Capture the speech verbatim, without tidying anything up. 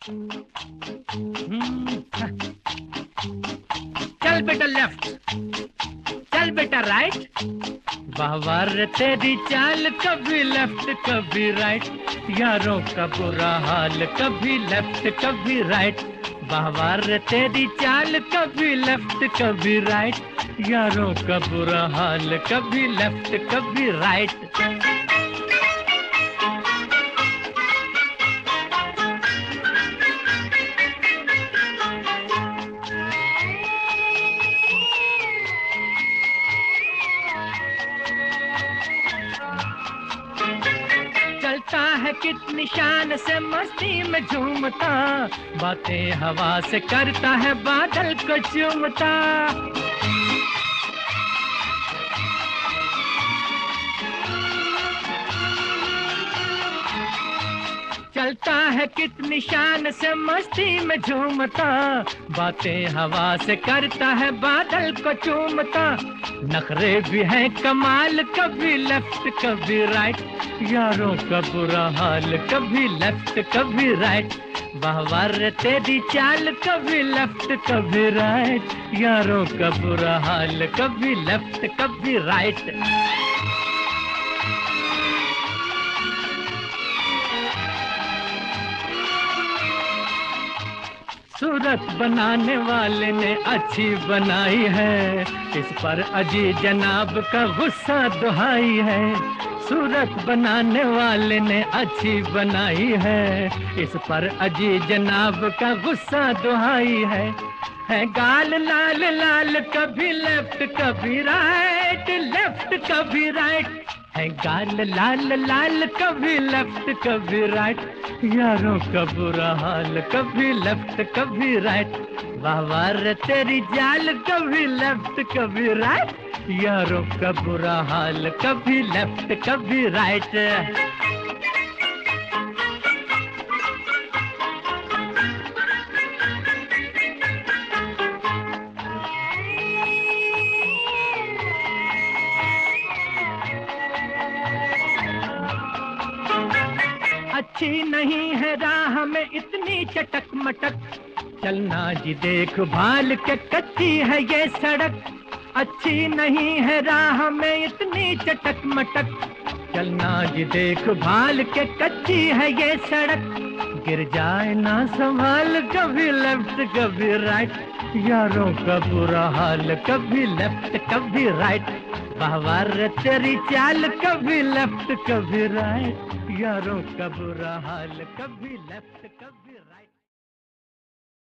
हम्म, चल बेटा लेफ्ट, चल बेटा राइट। बाहर तेरी चाल, कभी लेफ्ट कभी राइट। यारों का बुरा हाल, कभी लेफ्ट कभी राइट। बाहर तेरी चाल, कभी लेफ्ट कभी राइट। यारों का बुरा हाल, कभी लेफ्ट कभी राइट। चलता है कितनी शान से मस्ती में झूमता, बातें हवा से करता है बादल को चूमता। चलता है कितनी शान से मस्ती में झूमता, बातें हवा से करता है बादल को चूमता। नखरे भी है कमाल, कभी लेफ्ट कभी राइट। यारों का बुरा हाल, कभी लेफ्ट कभी राइट। बाहर तेरी चाल, कभी लेफ्ट कभी राइट। यारों का बुरा हाल, कभी लेफ्ट कभी राइट। सूरत बनाने वाले ने अच्छी बनाई है, इस पर अजी जनाब का गुस्सा दुहाई है। सूरत बनाने वाले ने अच्छी बनाई है, इस पर अजी जनाब का गुस्सा दुहाई है। है गाल लाल लाल, कभी लेफ्ट कभी राइट, लेफ्ट कभी राइट। है गाल लाल लाल, कभी लेफ्ट कभी राइट। यारों का बुरा हाल, कभी लेफ्ट कभी राइट। वाह वाह रे तेरी जाल, कभी लेफ्ट कभी राइट। यारों का बुरा हाल, कभी लेफ्ट कभी राइट। अच्छी नहीं है राह में इतनी चटक मटक, चलना जी देख भाल के कच्ची है ये सड़क। अच्छी नहीं है राह में इतनी चटक मटक, चलना जी देख भाल के कच्ची है ये सड़क। गिर जाए ना संभाल, कभी लेफ्ट कभी राइट। यारों का बुरा हाल, कभी लेफ्ट कभी राइट। वाह वाह रे तेरी चाल, कभी लेफ्ट कभी राइट। यारों का बुरा हाल, कभी लेफ्ट कभी राइट।